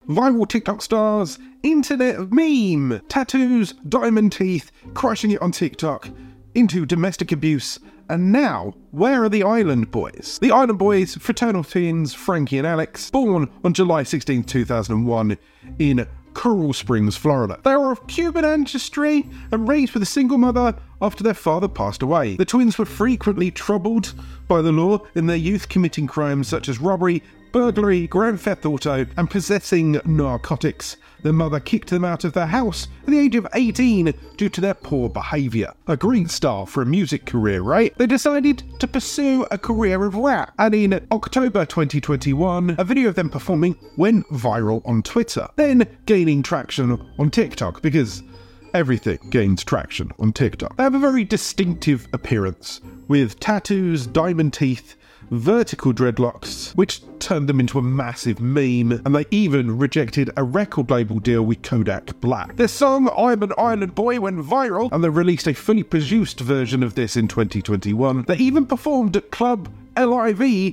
viral TikTok stars, internet meme, tattoos, diamond teeth, crushing it on TikTok, into domestic abuse, and now, where are the Island Boys? The Island Boys, fraternal twins Frankie and Alex, born on July 16, 2001 in Coral Springs, Florida. They are of Cuban ancestry and raised with a single mother after their father passed away. The twins were frequently troubled by the law in their youth, committing crimes such as robbery, burglary, grand theft auto, and possessing narcotics. Their mother kicked them out of their house at the age of 18 due to their poor behaviour. A great start for a music career, right? They decided to pursue a career of rap, and in October 2021, a video of them performing went viral on Twitter, then gaining traction on TikTok, because everything gains traction on TikTok. They have a very distinctive appearance, with tattoos, diamond teeth, vertical dreadlocks, which turned them into a massive meme, and they even rejected a record label deal with Kodak Black. Their song I'm an Island Boy went viral, and they released a fully produced version of this in 2021. They even performed at Club LIV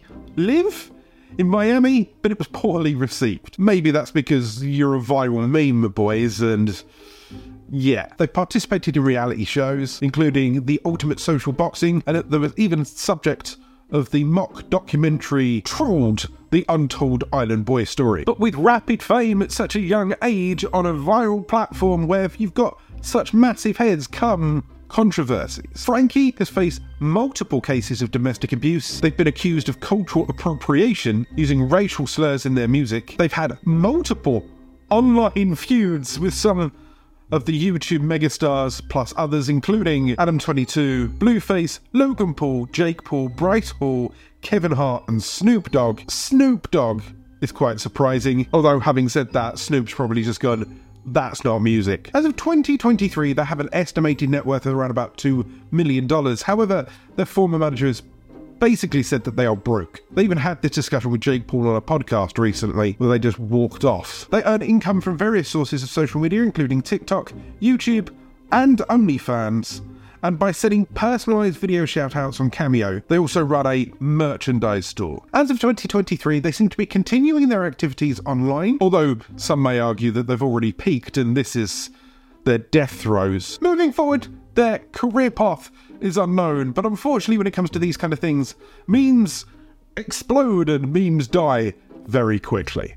in Miami, but it was poorly received. Maybe that's because you're a viral meme, boys, and yeah. They participated in reality shows, including The Ultimate Social Boxing, and there was even subject of the mock documentary Trawled, the Untold Island Boy Story. But with rapid fame at such a young age on a viral platform where you've got such massive heads come controversies. Frankie has faced multiple cases of domestic abuse. They've been accused of cultural appropriation, using racial slurs in their music. They've had multiple online feuds with some of the YouTube megastars, plus others including Adam22, Blueface, Logan Paul, Jake Paul, Bryce Hall, Kevin Hart and Snoop Dogg. Snoop Dogg is quite surprising, although having said that, Snoop's probably just gone, that's not music. As of 2023, they have an estimated net worth of around about $2 million. However, their former manager has basically said that they are broke. They even had this discussion with Jake Paul on a podcast recently where they just walked off. They earn income from various sources of social media, including TikTok, YouTube, and OnlyFans, and by selling personalised video shoutouts on Cameo. They also run a merchandise store. As of 2023, they seem to be continuing their activities online, although some may argue that they've already peaked and this is their death throes. Moving forward, their career path is unknown, but unfortunately when it comes to these kind of things, memes explode and memes die very quickly.